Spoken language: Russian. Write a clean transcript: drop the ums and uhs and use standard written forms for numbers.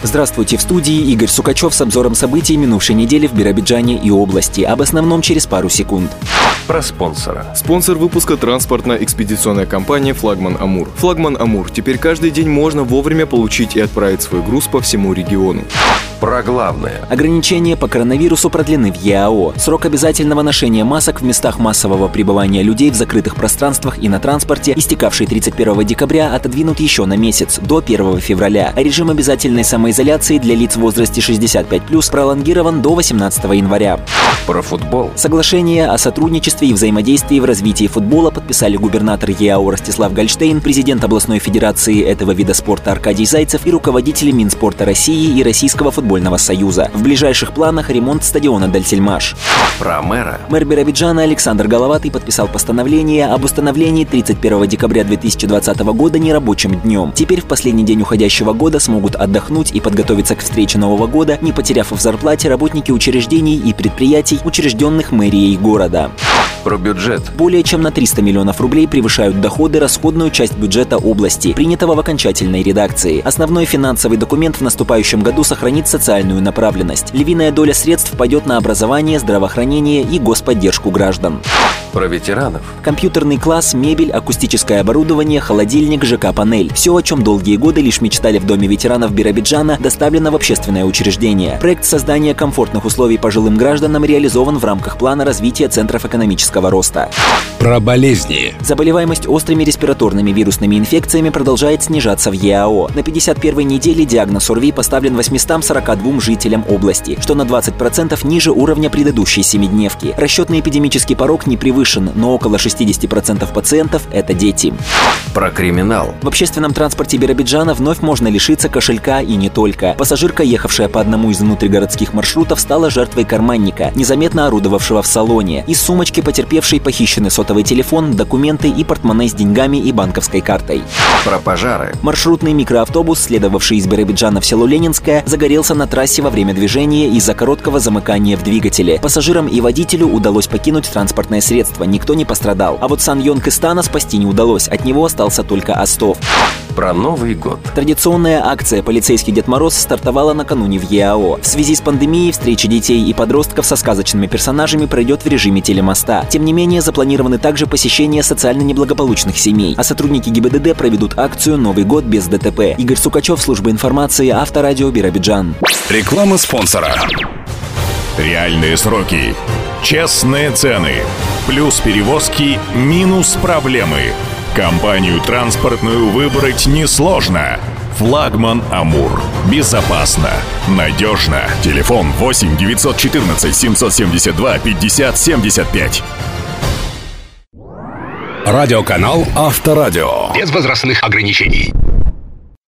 Здравствуйте, в студии Игорь Сукачев с обзором событий минувшей недели в Биробиджане и области. Об основном через пару секунд. Про спонсора. Спонсор выпуска — транспортно-экспедиционная компания «Флагман Амур». «Флагман Амур» теперь каждый день можно вовремя получить и отправить свой груз по всему региону. Про главное. Ограничения по коронавирусу продлены в ЕАО. Срок обязательного ношения масок в местах массового пребывания людей в закрытых пространствах и на транспорте, истекавший 31 декабря, отодвинут еще на месяц, до 1 февраля. А режим обязательной самоизоляции для лиц в возрасте 65+, пролонгирован до 18 января. Про футбол. Соглашение о сотрудничестве и взаимодействии в развитии футбола подписали губернатор ЕАО Ростислав Гольштейн, президент областной федерации этого вида спорта Аркадий Зайцев и руководители Минспорта России и Российского футбольного союза. В ближайших планах ремонт стадиона Дальсельмаш. Про мэра. Мэр Биробиджана Александр Головатый подписал постановление об установлении 31 декабря 2020 года нерабочим днем. Теперь в последний день уходящего года смогут отдохнуть и подготовиться к встрече Нового года, не потеряв в зарплате, работники учреждений и предприятий, учрежденных мэрией города. Про бюджет. Более чем на 300 миллионов рублей превышают доходы расходную часть бюджета области, принятого в окончательной редакции. Основной финансовый документ в наступающем году сохранит социальную направленность. Львиная доля средств пойдет на образование, здравоохранение и господдержку граждан. Про ветеранов. Компьютерный класс, мебель, акустическое оборудование, холодильник, ЖК-панель. Все, о чем долгие годы лишь мечтали в Доме ветеранов Биробиджана, доставлено в общественное учреждение. Проект создания комфортных условий пожилым гражданам реализован в рамках плана развития центров экономического роста. Про болезни. Заболеваемость острыми респираторными вирусными инфекциями продолжает снижаться в ЕАО. На 51-й неделе диагноз ОРВИ поставлен 842 жителям области, что на 20% ниже уровня предыдущей семидневки. Расчетный эпидемический порог не превышен, но около 60% пациентов – это дети. Про криминал. В общественном транспорте Биробиджана вновь можно лишиться кошелька и не только. Пассажирка, ехавшая по одному из внутригородских маршрутов, стала жертвой карманника, незаметно орудовавшего в салоне. Из сумочки потерпевшей похищены сотовый телефон, документы и портмоне с деньгами и банковской картой. Про пожары. Маршрутный микроавтобус, следовавший из Биробиджана в село Ленинское, загорелся на трассе во время движения из-за короткого замыкания в двигателе. Пассажирам и водителю удалось покинуть транспортное средство, никто не пострадал. А вот Сан Йонг Истана спасти не удалось, от него остался только остов. Про Новый год. Традиционная акция «Полицейский Дед Мороз» стартовала накануне в ЕАО. В связи с пандемией встреча детей и подростков со сказочными персонажами пройдет в режиме телемоста. Тем не менее, запланированы также посещения социально неблагополучных семей. А сотрудники ГИБДД проведут акцию «Новый год без ДТП». Игорь Сукачев, служба информации, Авторадио Биробиджан. Реклама спонсора. Реальные сроки. Честные цены. Плюс перевозки, минус проблемы. Компанию транспортную выбрать несложно. «Флагман Амур». Безопасно, надежно. Телефон 8 914 772 50 75. Радиоканал Авторадио. Без возрастных ограничений.